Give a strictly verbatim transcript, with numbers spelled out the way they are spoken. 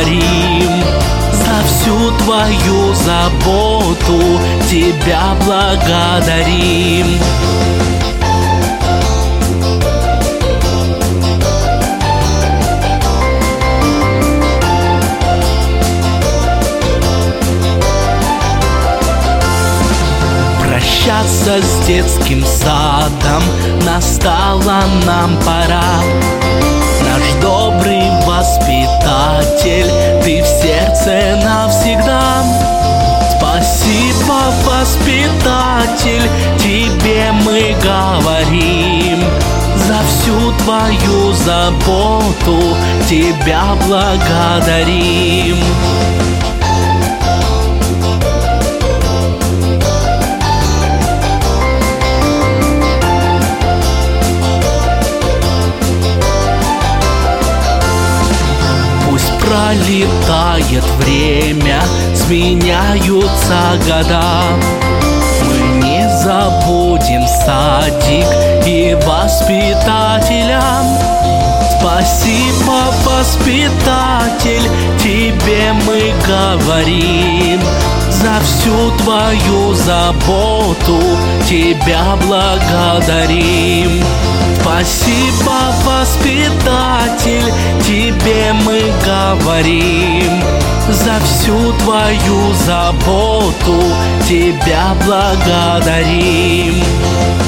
говорим. За всю твою заботу тебя благодарим. Прощаться с детским садом настала нам пора. Наш добрый воспитатель, ты в сердце навсегда. Спасибо, воспитатель, тебе мы говорим. За всю твою заботу тебя благодарим. Пролетает время, сменяются года. Мы не забудем садик и воспитателя. Спасибо, воспитатель, тебе мы говорим. За всю твою заботу тебя благодарим. Спасибо, воспитатель, тебе мы говорим. За всю твою заботу тебя благодарим.